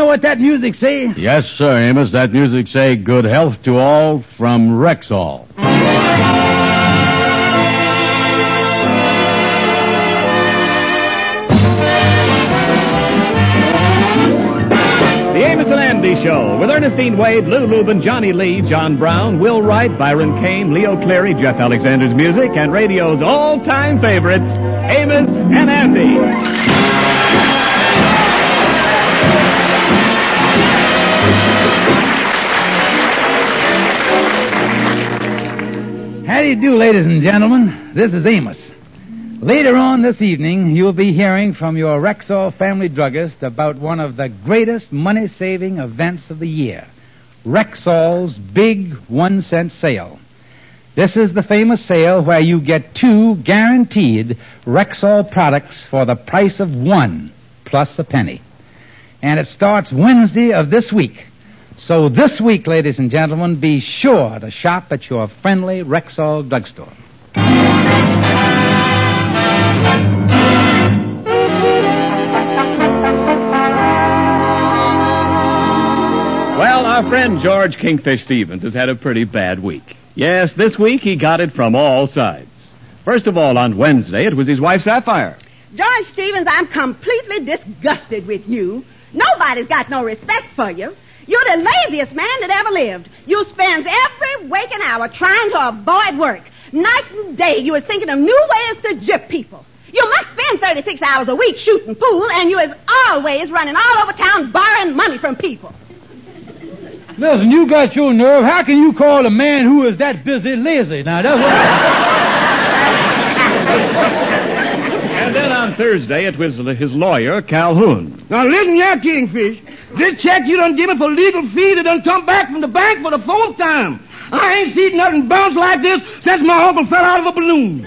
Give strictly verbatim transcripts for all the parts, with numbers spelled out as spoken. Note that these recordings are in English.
what that music say? Yes, sir, Amos. That music say good health to all from Rexall. The Amos and Andy Show with Ernestine Wade, Lou Lubin, Johnny Lee, John Brown, Will Wright, Byron Kane, Leo Cleary, Jeff Alexander's music, and radio's all-time favorites, Amos and Andy. How do you do, ladies and gentlemen? This is Amos. Later on this evening, you'll be hearing from your Rexall family druggist about one of the greatest money-saving events of the year, Rexall's big one-cent sale. This is the famous sale where you get two guaranteed Rexall products for the price of one, plus a penny. And it starts Wednesday of this week. So this week, ladies and gentlemen, be sure to shop at your friendly Rexall drugstore. Well, our friend George Kingfish Stevens has had a pretty bad week. Yes, this week he got it from all sides. First of all, on Wednesday, it was his wife, Sapphire. George Stevens, I'm completely disgusted with you. Nobody's got no respect for you. You're the laziest man that ever lived. You spend every waking hour trying to avoid work. Night and day, you is thinking of new ways to gyp people. You must spend thirty-six hours a week shooting pool, and you is always running all over town borrowing money from people. Listen, you got your nerve. How can you call a man who is that busy lazy? Now, that's what... And then on Thursday, it was his lawyer, Calhoun. Now, listen here, Kingfish. This check you done give me for legal fees that done come back from the bank for the fourth time. I ain't seen nothing bounce like this since my uncle fell out of a balloon.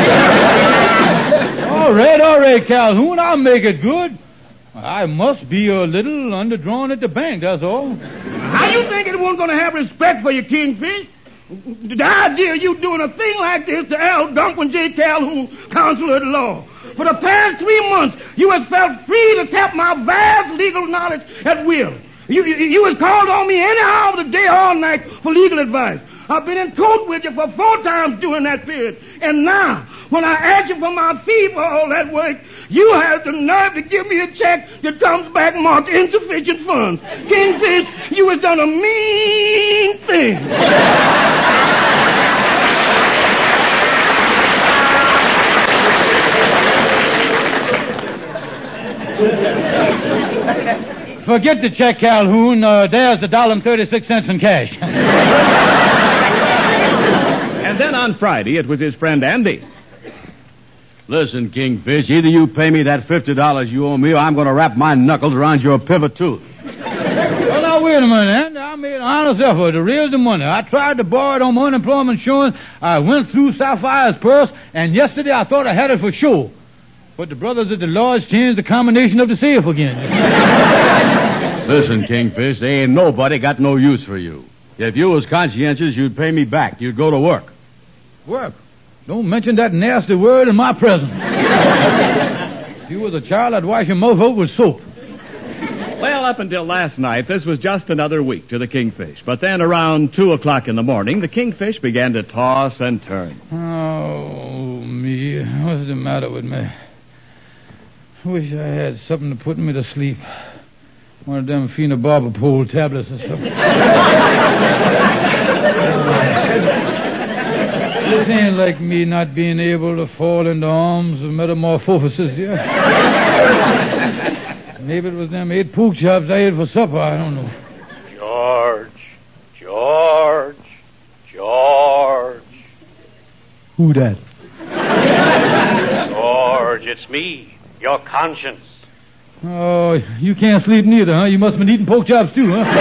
All right, all right, Calhoun. I'll make it good. I must be a little underdrawn at the bank, that's all. How you think anyone gonna have respect for you, Kingfish? The idea of you doing a thing like this to Al Duncan J. Calhoun, Counselor at Law. For the past three months, you have felt free to tap my vast legal knowledge at will. You, you, you have called on me any hour of the day or night for legal advice. I've been in court with you for four times during that period. And now, when I ask you for my fee for all that work, you have the nerve to give me a check that comes back marked insufficient funds. Kingfish, you have done a mean thing. Forget the check, Calhoun. Uh, there's the dollar and thirty-six cents in cash. And then on Friday, it was his friend Andy. Listen, Kingfish, either you pay me that fifty dollars you owe me, or I'm going to wrap my knuckles around your pivot tooth. Well, now, wait a minute, Andy. I made an honest effort to raise the money. I tried to borrow it on my unemployment insurance. I went through Sapphire's purse, and yesterday I thought I had it for sure. But the brothers at the lodge changed the combination of the safe again. Listen, Kingfish, there ain't nobody got no use for you. If you was conscientious, you'd pay me back. You'd go to work. Work? Don't mention that nasty word in my presence. If you was a child, I'd wash your mouth out with soap. Well, up until last night, this was just another week to the Kingfish. But then around two o'clock in the morning, the Kingfish began to toss and turn. Oh, me. What's the matter with me? I wish I had something to put me to sleep. One of them phenobarbital tablets or something. This ain't like me not being able to fall into arms of metamorphosis, yeah? Maybe it was them eight pork chops I ate for supper, I don't know. George, George, George. Who that? George, it's me, your conscience. Oh, you can't sleep neither, huh? You must have been eating pork chops too, huh?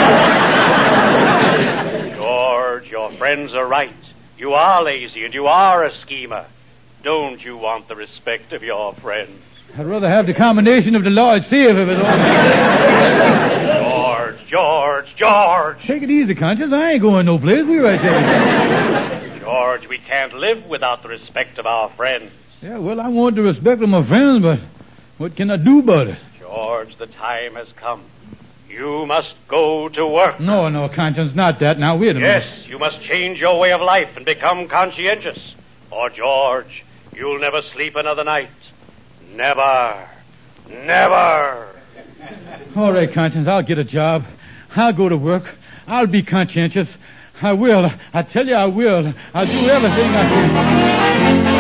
George, your friends are right. You are lazy and you are a schemer. Don't you want the respect of your friends? I'd rather have the combination of the Lord's safe if it all. George, George, George. Take it easy, Conscience. I ain't going no place. We right here. George, we can't live without the respect of our friends. Yeah, well, I want the respect of my friends, but what can I do about it? George, the time has come. You must go to work. No, no, Conscience, not that. Now, wait a Yes, minute. you must change your way of life and become conscientious. Or, George, you'll never sleep another night. Never. Never. All right, Conscience, I'll get a job. I'll go to work. I'll be conscientious. I will. I tell you I will. I'll do everything I can.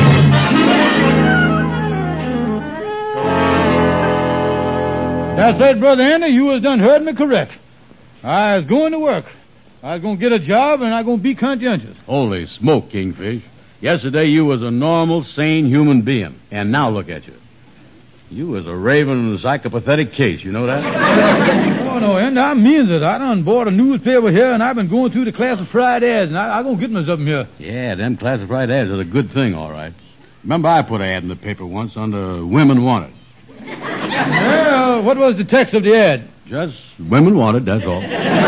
That's right, Brother Andy. You has done heard me correct. I was going to work. I was going to get a job, and I was going to be conscientious. Holy smoke, Kingfish. Yesterday you was a normal, sane human being. And now look at you. You was a raving, psychopathetic case. You know that? Oh, no, Andy, I means it. I done bought a newspaper here, and I've been going through the classified ads, and I, I going to get me something here. Yeah, them classified ads are a good thing, all right. Remember I put an ad in the paper once under Women Wanted. Well, what was the text of the ad? Just women wanted, that's all.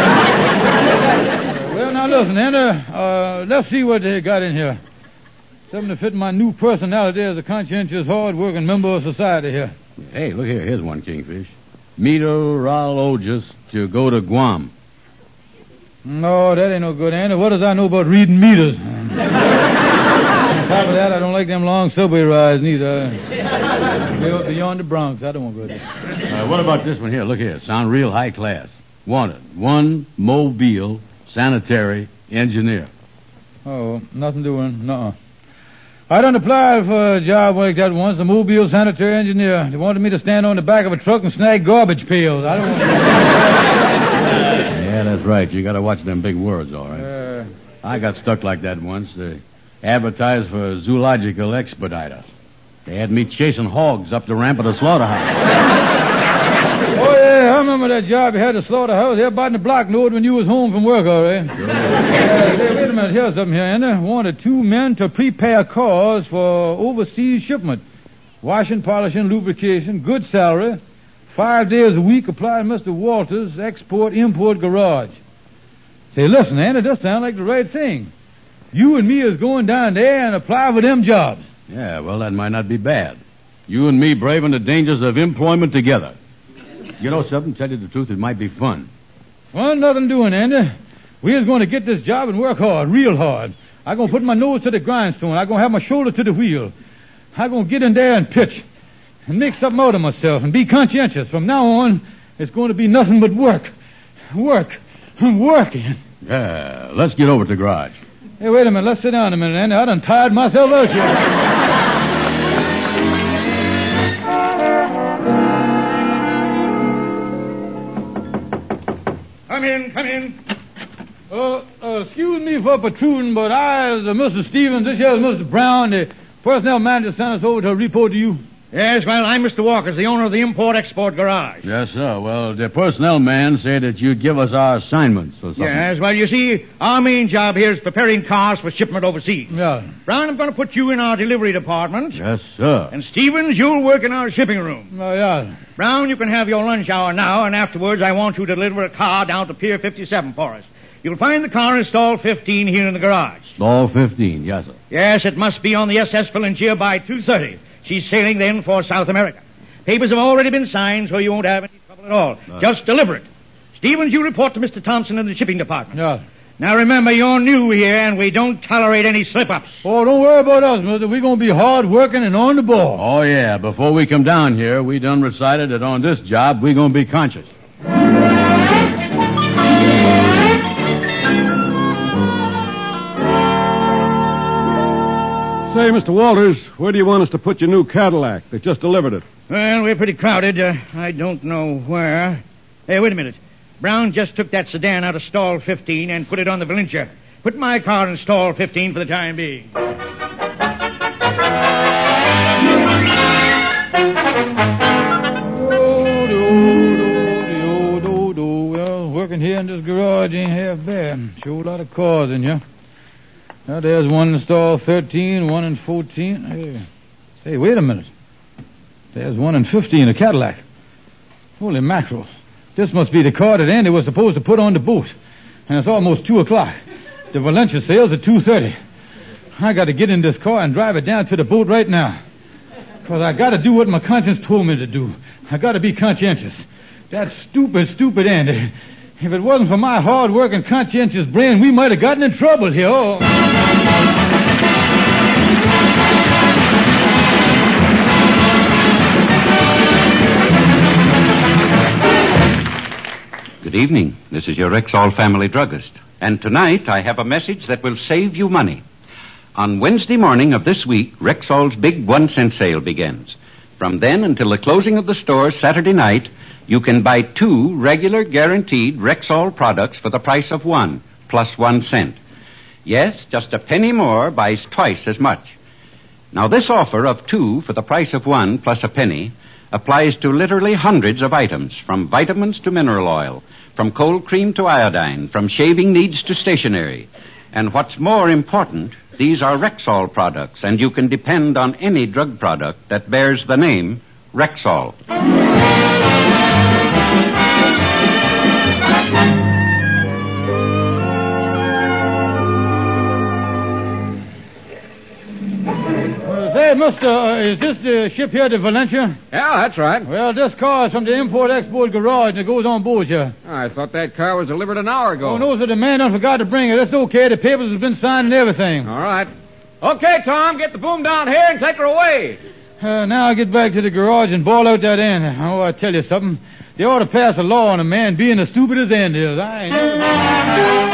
Well, now listen, Andy, uh, let's see what they got in here. Something to fit my new personality as a conscientious, hard-working member of society here. Hey, look here. Here's one, Kingfish. Meteorologist to go to Guam. No, that ain't no good, Andy. What does I know about reading meters? On top of that, I don't like them long subway rides, neither. Way up beyond the Bronx. I don't want to go there. Uh, what about this one here? Look here. Sound real high class. Wanted. One mobile sanitary engineer. Oh, nothing doing. Nuh-uh. I done applied for a job like that once, a mobile sanitary engineer. They wanted me to stand on the back of a truck and snag garbage pails. I don't want to... Yeah, that's right. You got to watch them big words, all right. Uh, I got stuck like that once. They advertised for a zoological expediter. They had me chasing hogs up the ramp of the slaughterhouse. Oh, yeah, I remember that job you had at the slaughterhouse there about in the block road when you was home from work, all right? Sure. Uh, hey, wait a minute, here's something here, Andy. Wanted two men to prepare cars for overseas shipment. Washing, polishing, lubrication, good salary. Five days a week, apply to Mister Walters' export-import garage. Say, listen, Andy, this sounds like the right thing. You and me is going down there and apply for them jobs. Yeah, well, that might not be bad. You and me braving the dangers of employment together. You know something? Tell you the truth, it might be fun. Well, nothing doing, Andy. We is going to get this job and work hard, real hard. I'm going to put my nose to the grindstone. I'm going to have my shoulder to the wheel. I'm going to get in there and pitch and make something out of myself and be conscientious. From now on, it's going to be nothing but work. Work. Working. Yeah, let's get over to the garage. Hey, wait a minute. Let's sit down a minute, Andy. I done tired myself out here. Come in, come in. Uh, uh, excuse me for protruding, but I, as uh, Mister Stevens, this here is Mister Brown, the personnel manager, sent us over to report to you. Yes, well, I'm Mister Walkers, the owner of the import-export garage. Yes, sir. Well, the personnel man said that you'd give us our assignments or something. Yes, well, you see, our main job here is preparing cars for shipment overseas. Yeah. Brown, I'm going to put you in our delivery department. Yes, sir. And Stevens, you'll work in our shipping room. Oh, yeah. Brown, you can have your lunch hour now, and afterwards I want you to deliver a car down to Pier fifty-seven for us. You'll find the car in stall fifteen here in the garage. Stall fifteen, yes, sir. Yes, it must be on the S S Philangia by two thirty. She's sailing then for South America. Papers have already been signed, so you won't have any trouble at all. Uh. Just deliver it. Stevens, you report to Mister Thompson in the shipping department. Yeah. Now remember, you're new here, and we don't tolerate any slip-ups. Oh, don't worry about us, mister. We're going to be hard-working and on the ball. Oh, yeah. Before we come down here, we done recited that on this job, we going to be conscious. Say, Mister Walters, where do you want us to put your new Cadillac? They just delivered it. Well, we're pretty crowded. Uh, I don't know where. Hey, wait a minute. Brown just took that sedan out of stall fifteen and put it on the Valentia. Put my car in stall fifteen for the time being. Well, working here in this garage ain't half bad. Sure a lot of cars in here. Now, there's one in stall thirteen, one in fourteen. Hey, say, wait a minute. There's one in fifteen, a Cadillac. Holy mackerel. This must be the car that Andy was supposed to put on the boat. And it's almost two o'clock. The Valencia sails at two thirty. I got to get in this car and drive it down to the boat right now. Because I got to do what my conscience told me to do. I got to be conscientious. That stupid, stupid Andy. If it wasn't for my hard work and conscientious brain, we might have gotten in trouble here. Oh. Good evening. This is your Rexall family druggist. And tonight I have a message that will save you money. On Wednesday morning of this week, Rexall's big one-cent sale begins. From then until the closing of the store Saturday night, you can buy two regular guaranteed Rexall products for the price of one, plus one cent. Yes, just a penny more buys twice as much. Now, this offer of two for the price of one plus a penny applies to literally hundreds of items, from vitamins to mineral oil, from cold cream to iodine, from shaving needs to stationery. And what's more important, these are Rexall products, and you can depend on any drug product that bears the name Rexall. Say, mister, uh, is this the ship here to Valencia? Yeah, that's right. Well, this car is from the import-export garage and it goes on board here. I thought that car was delivered an hour ago. Oh, no, sir, the man done forgot to bring it. That's okay. The papers have been signed and everything. All right. Okay, Tom, get the boom down here and take her away. Uh, now I'll get back to the garage and ball out that end. Oh, I tell you something. They ought to pass a law on a man being as stupid as Andy is. I ain't never...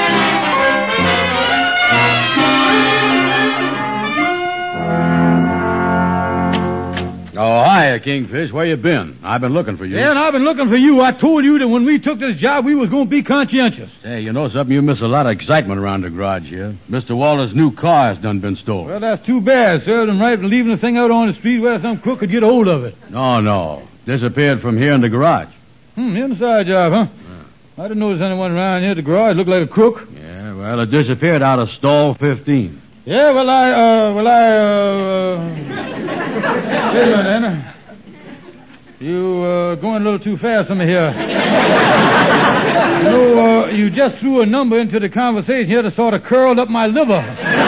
Oh, hiya, Kingfish. Where you been? I've been looking for you. Yeah, and I've been looking for you. I told you that when we took this job, we was going to be conscientious. Hey, you know something? You miss a lot of excitement around the garage here. Mister Walter's new car has done been stolen. Well, that's too bad. Served him right for leaving the thing out on the street where some crook could get a hold of it. No, no. Disappeared from here in the garage. Hmm, inside job, huh? Yeah. I didn't notice anyone around here at the garage. Looked like a crook. Yeah, well, it disappeared out of stall fifteen. Yeah, well, I, uh, well, I, uh... uh wait a minute, Anna. You, uh, going a little too fast for me here. You know, uh, you just threw a number into the conversation here that sort of curled up my liver.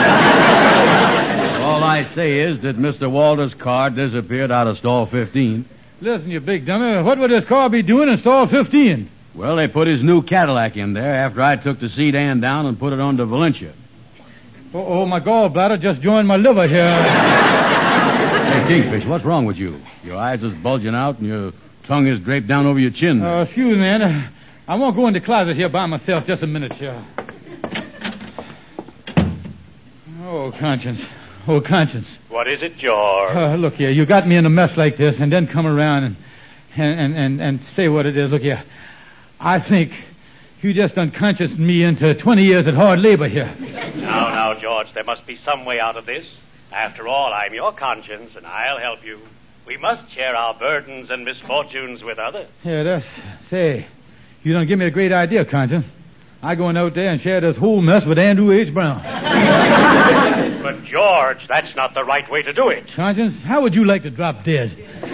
All I say is that Mister Walter's car disappeared out of stall fifteen. Listen, you big dummy, what would this car be doing in stall fifteen? Well, they put his new Cadillac in there after I took the sedan down and put it on to Valencia. Oh, oh, my gallbladder just joined my liver here. Hey, Kingfish, what's wrong with you? Your eyes is bulging out and your tongue is draped down over your chin. Uh, excuse me, man. I won't go in the closet here by myself just a minute here. Oh, conscience. Oh, conscience. What is it, George? Uh, look here, you got me in a mess like this and then come around and, and, and, and say what it is. Look here, I think you just unconscioused me into twenty years at hard labor here. Now, now, George, there must be some way out of this. After all, I'm your conscience, and I'll help you. We must share our burdens and misfortunes with others. Yeah, that's... Say, you done give me a great idea, conscience. I go out there and share this whole mess with Andrew H. Brown. But, George, that's not the right way to do it. Conscience, how would you like to drop dead?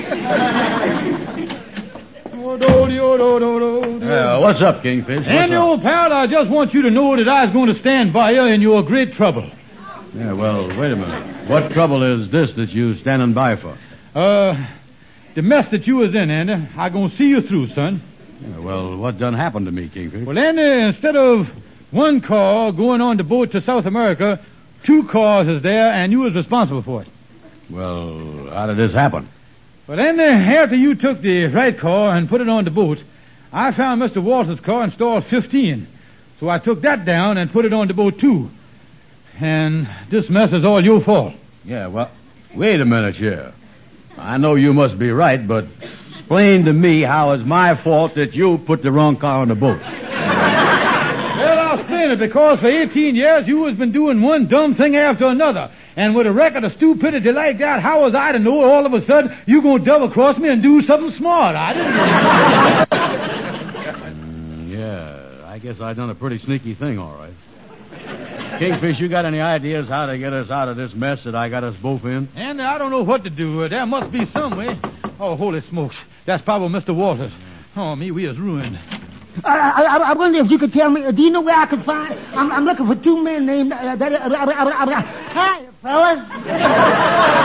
Uh, what's up, Kingfish? What's Andy, up? old pal, I just want you to know that I was going to stand by you in your great trouble. Yeah, well, wait a minute. What trouble is this that you standing by for? Uh, the mess that you was in, Andy. I gonna see you through, son. Yeah, well, what done happened to me, Kingfish? Well, Andy, instead of one car going on the boat to South America, two cars is there, and you was responsible for it. Well, how did this happen? Well, Andy, after you took the right car and put it on the boat, I found Mister Walter's car in stall fifteen. So I took that down and put it on the boat, too. And this mess is all your fault. Yeah, well, wait a minute here. I know you must be right, but explain to me how it's my fault that you put the wrong car on the boat. Well, I'll explain it, because for eighteen years you has been doing one dumb thing after another. And with a record of stupidity like that, how was I to know all of a sudden you going to double-cross me and do something smart? I didn't know. mm, yeah, I guess I done a pretty sneaky thing, all right. Kingfish, you got any ideas how to get us out of this mess that I got us both in? And I don't know what to do. There must be some way. Oh, holy smokes. That's probably Mister Walters. Oh, me, we is ruined. I, I, I wonder if you could tell me, uh, do you know where I could find? I'm, I'm looking for two men named... Uh, uh, uh, uh, uh, uh, hi, fellas.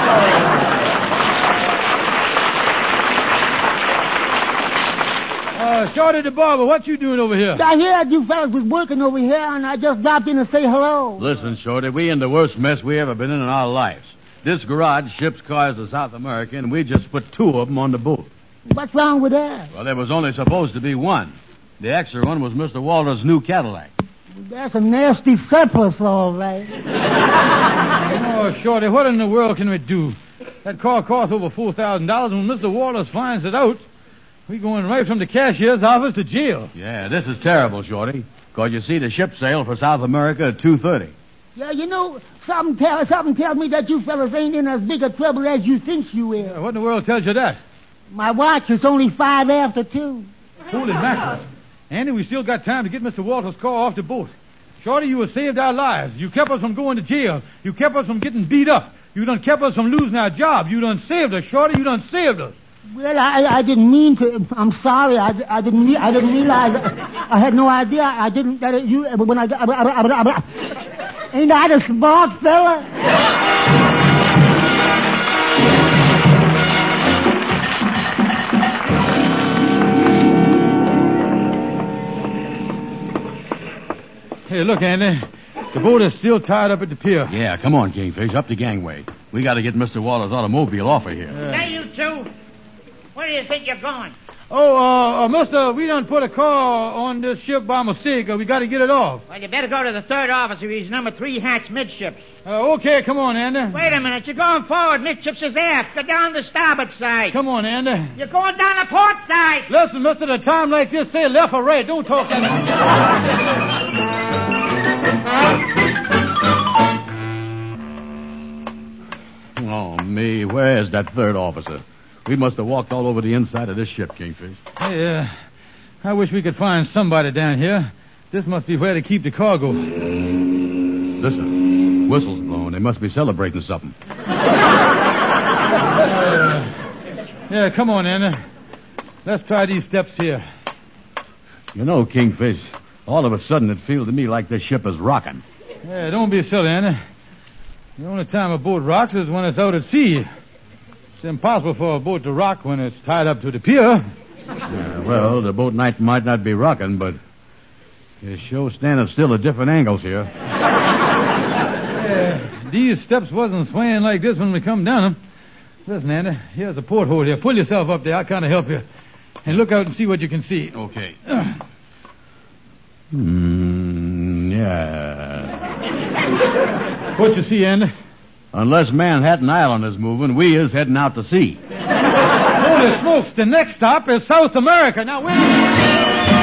Uh, Uh, Shorty the barber, what you doing over here? I heard you fellas was working over here, and I just dropped in to say hello. Listen, Shorty, we in the worst mess we ever been in in our lives. This garage ships cars to South America, and we just put two of them on the boat. What's wrong with that? Well, there was only supposed to be one. The extra one was Mister Walter's new Cadillac. That's a nasty surplus, all right. Oh, Shorty, what in the world can we do? That car costs over four thousand dollars, and when Mister Walters finds it out, we going right from the cashier's office to jail. Yeah, this is terrible, Shorty. Because you see, the ship sailed for South America at two thirty. Yeah, you know, something, tell, something tells me that you fellas ain't in as big a trouble as you think you is. Yeah, what in the world tells you that? My watch is only five after two. Holy mackerel. Andy, we still got time to get Mister Walters' car off the boat. Shorty, you have saved our lives. You kept us from going to jail. You kept us from getting beat up. You done kept us from losing our job. You done saved us, Shorty. You done saved us. Well, I, I didn't mean to. I'm sorry. I, I didn't. Re- I didn't realize. I had no idea. I didn't. That you. When I. I, I, I, I ain't I a smart fella? Hey, look, Andy. The boat is still tied up at the pier. Yeah, come on, Kingfish, up the gangway. We got to get Mister Walter's automobile off of here. Yeah. Hey, you two. Where do you think you're going? Oh, uh, uh, mister, we done put a car on this ship by mistake. Uh, we got to get it off. Well, you better go to the third officer. He's number three hatch midships. Uh, okay, come on, Andy. Wait a minute. You're going forward. Midships is aft. Go down the starboard side. Come on, Andy. You're going down the port side. Listen, mister, at a time like this, say left or right. Don't talk that much. Oh, me, where's that third officer? We must have walked all over the inside of this ship, Kingfish. Hey, uh, I wish we could find somebody down here. This must be where they keep the cargo. Listen, whistles blowing. They must be celebrating something. Uh, yeah, come on, Anna. Let's try these steps here. You know, Kingfish, all of a sudden it feels to me like this ship is rocking. Yeah, don't be silly, Anna. The only time a boat rocks is when it's out at sea. It's impossible for a boat to rock when it's tied up to the pier. Yeah, well, the boat might, might not be rocking, but it sure standing still at different angles here. Yeah, these steps wasn't swaying like this when we come down them. Listen, Andy, here's a porthole here. Pull yourself up there. I'll kind of help you. And look out and see what you can see. Okay. Hmm, yeah. What you see, Andy? Unless Manhattan Island is moving, we is heading out to sea. Holy smokes, the next stop is South America. Now, wait a minute.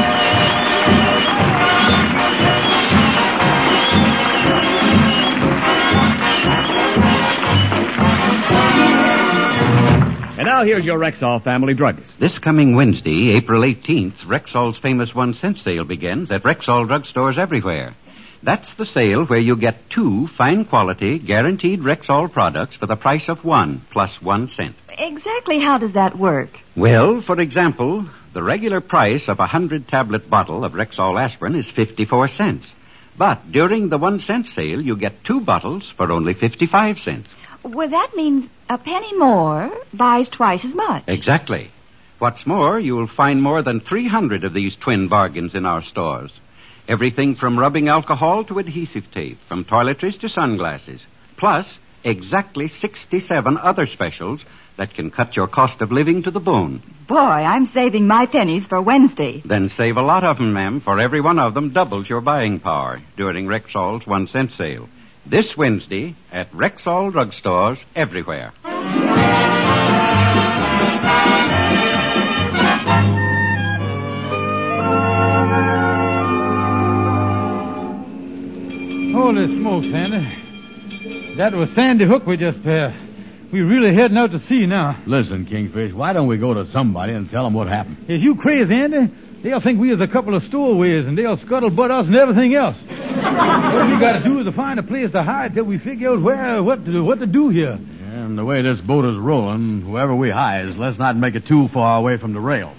And now here's your Rexall family druggist. This coming Wednesday, April eighteenth, Rexall's famous one-cent sale begins at Rexall drugstores everywhere. That's the sale where you get two fine-quality, guaranteed Rexall products for the price of one, plus one cent. Exactly how does that work? Well, for example, the regular price of a hundred-tablet bottle of Rexall aspirin is fifty-four cents. But during the one-cent sale, you get two bottles for only fifty-five cents. Well, that means a penny more buys twice as much. Exactly. What's more, you'll find more than three hundred of these twin bargains in our stores. Everything from rubbing alcohol to adhesive tape, from toiletries to sunglasses. Plus, exactly sixty-seven other specials that can cut your cost of living to the bone. Boy, I'm saving my pennies for Wednesday. Then save a lot of them, ma'am, for every one of them doubles your buying power during Rexall's one-cent sale. This Wednesday at Rexall drugstores everywhere. Holy smokes, Sandy. That was Sandy Hook we just passed. We really heading out to sea now. Listen, Kingfish, why don't we go to somebody and tell them what happened? Is you crazy, Andy? They'll think we is a couple of stowaways, and they'll scuttlebutt us and everything else. What we got to do is to find a place to hide till we figure out where, what to do, what to do here. Yeah, and the way this boat is rolling, whoever we hide, let's not make it too far away from the rail.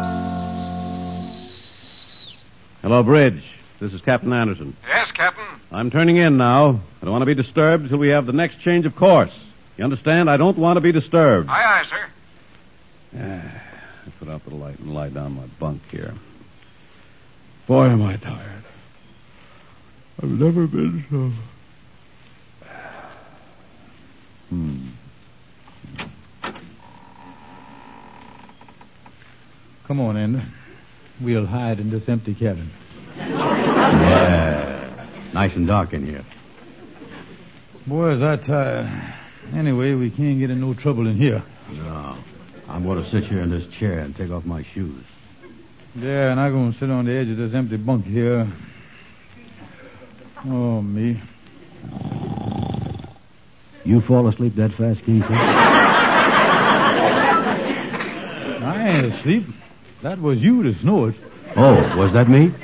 Hello, Bridge. This is Captain Anderson. Yes, Captain. I'm turning in now. I don't want to be disturbed until we have the next change of course. You understand? I don't want to be disturbed. Aye, aye, sir. Yeah. Let's put out the light and lie down my bunk here. Boy, am I tired. I've never been so... Hmm. Come on, Andy. We'll hide in this empty cabin. Yeah. Nice and dark in here. Boy, is I tired. Anyway, we can't get in no trouble in here. No. I'm going to sit here in this chair and take off my shoes. Yeah, and I'm going to sit on the edge of this empty bunk here. Oh, me. You fall asleep that fast, Kingfish? I ain't asleep. That was you that snored. Oh, was that me?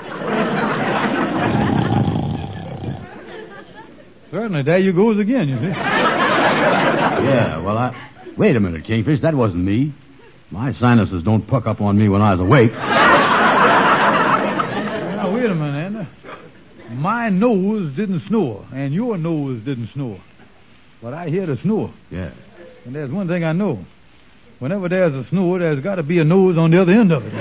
Certainly, there you goes again, you see. Yeah, well, I... Wait a minute, Kingfish. That wasn't me. My sinuses don't puck up on me when I was awake. Now, wait a minute, Andy. My nose didn't snore, and your nose didn't snore. But I hear the snore. Yeah. And there's one thing I know. Whenever there's a snore, there's got to be a nose on the other end of it. You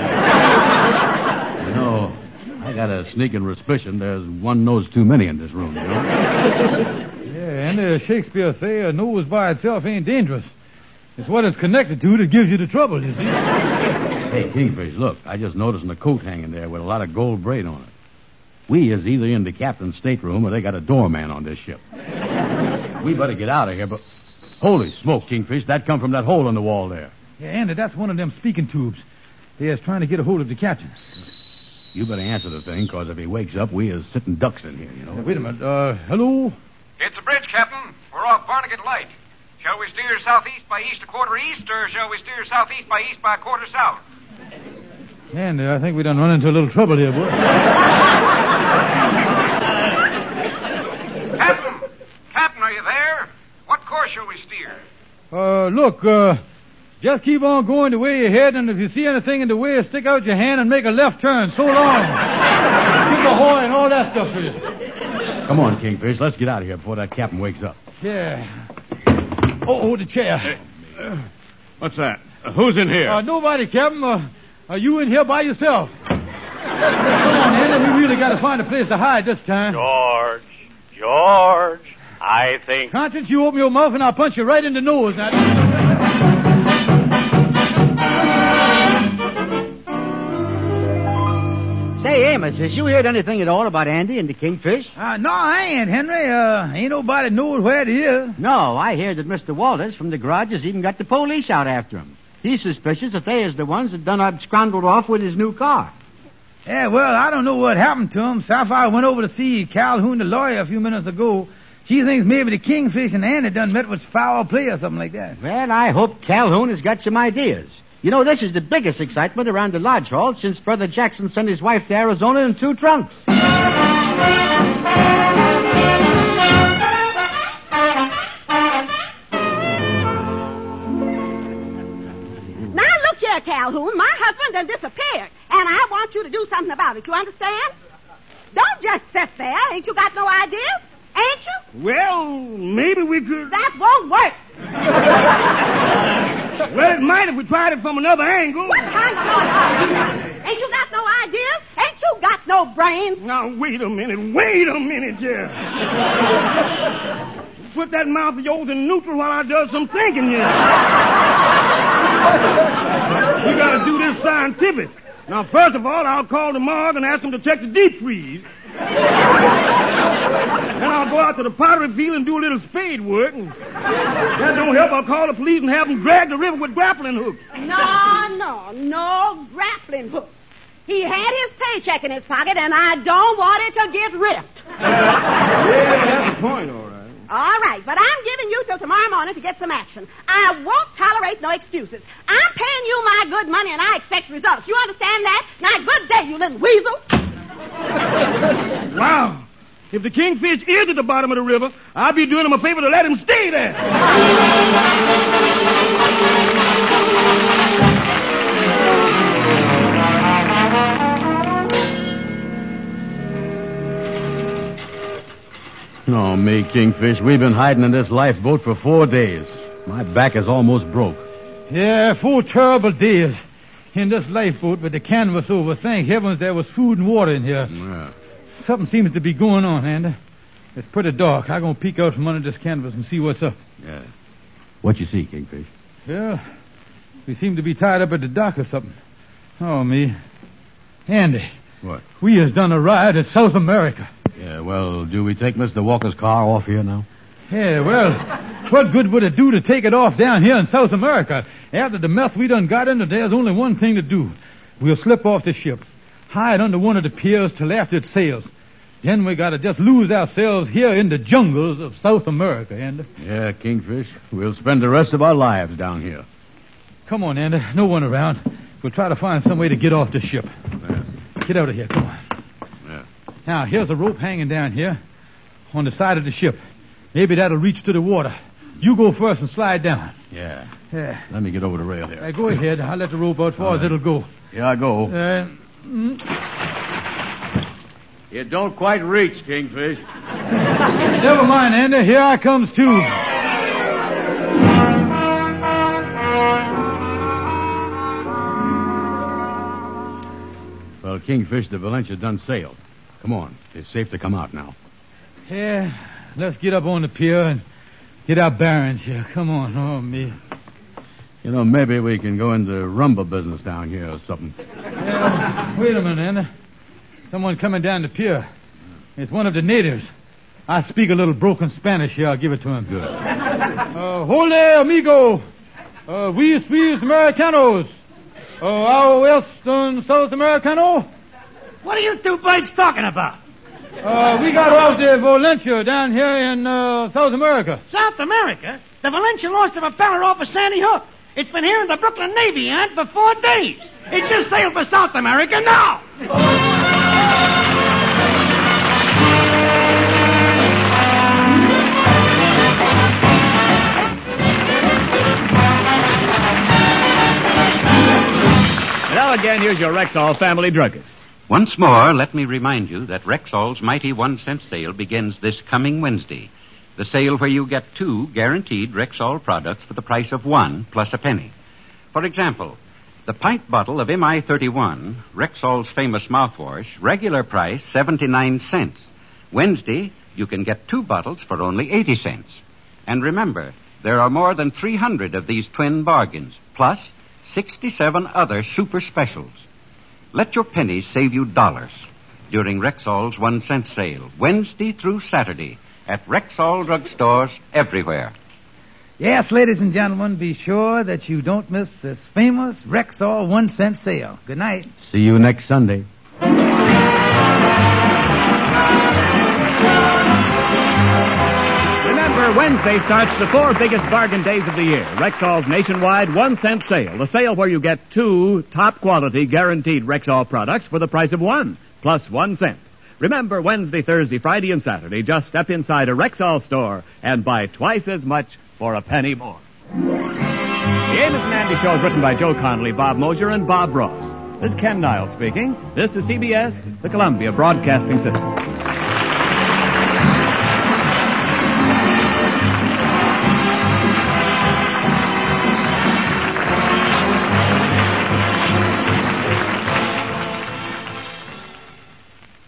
know, I got a sneaking suspicion there's one nose too many in this room, you know? Yeah, and uh, Shakespeare say a nose by itself ain't dangerous. It's what it's connected to that gives you the trouble, you see. Hey, Kingfish, look, I just noticed a coat hanging there with a lot of gold braid on it. We is either in the captain's stateroom or they got a doorman on this ship. We better get out of here, but... Holy smoke, Kingfish, that come from that hole in the wall there. Yeah, Andy, that's one of them speaking tubes. They is trying to get a hold of the captain. You better answer the thing, because if he wakes up, we is sitting ducks in here, you know. Now, wait a minute. Uh, hello? It's a bridge, Captain. We're off Barnegat Light. Shall we steer southeast by east a quarter east, or shall we steer southeast by east by a quarter south? Andy, I think we done run into a little trouble here, boy. Captain! Captain, are you there? What course shall we steer? Uh, look, uh, just keep on going the way you're heading, and if you see anything in the way, stick out your hand and make a left turn. So long. Keep ahoy and all that stuff for you. Come on, Kingfish, let's get out of here before that captain wakes up. Yeah. Oh, oh, the chair. Hey, uh, what's that? Uh, who's in here? Uh, nobody, Captain. Uh, are you in here by yourself? Come on, Andy. We really got to find a place to hide this time. George, George, I think... Conscience, you open your mouth and I'll punch you right in the nose. Now. Say, Amos, has you heard anything at all about Andy and the Kingfish? Uh, no, I ain't, Henry. Uh, ain't nobody knows where it is. No, I hear that Mister Walters from the garage has even got the police out after him. He's suspicious that they is the ones that done absconded off with his new car. Yeah, well, I don't know what happened to him. Sapphire went over to see Calhoun, the lawyer, a few minutes ago. She thinks maybe the Kingfish and Andy done met with foul play or something like that. Well, I hope Calhoun has got some ideas. You know, this is the biggest excitement around the lodge hall since Brother Jackson sent his wife to Arizona in two trunks. Now look here, Calhoun. My husband has disappeared, and I want you to do something about it. You understand? Don't just sit there. Ain't you got no ideas? Ain't you? Well, maybe we could... That won't work. Well, it might if we tried it from another angle. What kind of noise? Ain't you got no ideas? Ain't you got no brains? Now, wait a minute. Wait a minute, here. Put that mouth of yours in neutral while I do some thinking here. We got to do this scientific. Now, first of all, I'll call the morgue and ask them to check the deep freeze. Then I'll go out to the pottery field and do a little spade work. And that don't help. I'll call the police and have them drag the river with grappling hooks. No, no, no grappling hooks. He had his paycheck in his pocket, and I don't want it to get ripped. Yeah, that's the point, all right. All right, but I'm giving you till tomorrow morning to get some action. I won't tolerate no excuses. I'm paying you my good money, and I expect results. You understand that? Now, good day, you little weasel. Wow. If the Kingfish is at the bottom of the river, I'll be doing him a favor to let him stay there. know me, Kingfish. We've been hiding in this lifeboat for four days. My back is almost broke. Yeah, four terrible days in this lifeboat with the canvas over. Thank heavens there was food and water in here. Yeah. Something seems to be going on, Andy. It's pretty dark. I'm going to peek out from under this canvas and see what's up. Yeah. What you see, Kingfish? Yeah, we seem to be tied up at the dock or something. Oh, me. Andy. What? We has done a ride in South America. Yeah, well, do we take Mister Walker's car off here now? Yeah, well, what good would it do to take it off down here in South America? After the mess we done got into, there's only one thing to do. We'll slip off the ship, hide under one of the piers till after it sails. Then we gotta just lose ourselves here in the jungles of South America, Andy. Yeah, Kingfish. We'll spend the rest of our lives down here. Come on, Andy. No one around. We'll try to find some way to get off the ship. Yeah. Get out of here. Come on. Yeah. Now, here's a rope hanging down here on the side of the ship. Maybe that'll reach to the water. You go first and slide down. Yeah. Yeah. Let me get over the rail here. Uh, go ahead. I'll let the rope out as far as it'll go. Here I go. Uh, mm. You don't quite reach, Kingfish. Never mind, Andy. Here I comes, too. Well, Kingfish, the Valencia done sailed. Come on. It's safe to come out now. Yeah. Let's get up on the pier and get our bearings here. Come on. Oh, me. You know, maybe we can go into rumba business down here or something. Yeah, wait a minute, Andy. Someone coming down the pier. It's one of the natives. I speak a little broken Spanish here. I'll give it to him. Good. Uh, Hola, amigo. Uh, we Swiss Americanos. Uh, our Western South Americano. What are you two birds talking about? Uh, we got off the Valencia down here in uh, South America. South America? The Valencia lost of a fella off of Sandy Hook. It's been here in the Brooklyn Navy Yard for four days. It just sailed for South America now. Now again, here's your Rexall family druggist. Once more, let me remind you that Rexall's mighty one-cent sale begins this coming Wednesday. The sale where you get two guaranteed Rexall products for the price of one plus a penny. For example, the pint bottle of M I thirty-one, Rexall's famous mouthwash, regular price seventy-nine cents. Wednesday, you can get two bottles for only eighty cents. And remember, there are more than three hundred of these twin bargains, plus sixty-seven other super specials. Let your pennies save you dollars during Rexall's one-cent sale, Wednesday through Saturday, at Rexall drugstores everywhere. Yes, ladies and gentlemen, be sure that you don't miss this famous Rexall one-cent sale. Good night. See you next Sunday. Remember, Wednesday starts the four biggest bargain days of the year. Rexall's nationwide one-cent sale. The sale where you get two top-quality guaranteed Rexall products for the price of one, plus one cent. Remember, Wednesday, Thursday, Friday, and Saturday, just step inside a Rexall store and buy twice as much for a penny more. The Amos and Andy Show is written by Joe Connolly, Bob Mosier, and Bob Ross. This is Ken Niles speaking. This is C B S, the Columbia Broadcasting System.